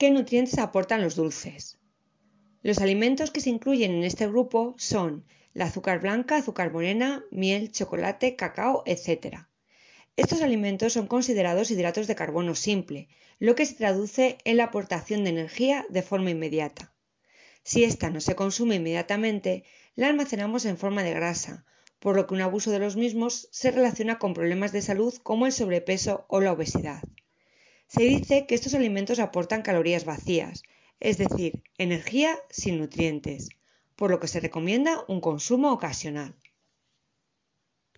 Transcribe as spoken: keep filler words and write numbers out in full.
¿Qué nutrientes aportan los dulces? Los alimentos que se incluyen en este grupo son el azúcar blanca, azúcar morena, miel, chocolate, cacao, etcétera. Estos alimentos son considerados hidratos de carbono simple, lo que se traduce en la aportación de energía de forma inmediata. Si esta no se consume inmediatamente, la almacenamos en forma de grasa, por lo que un abuso de los mismos se relaciona con problemas de salud como el sobrepeso o la obesidad. Se dice que estos alimentos aportan calorías vacías, es decir, energía sin nutrientes, por lo que se recomienda un consumo ocasional.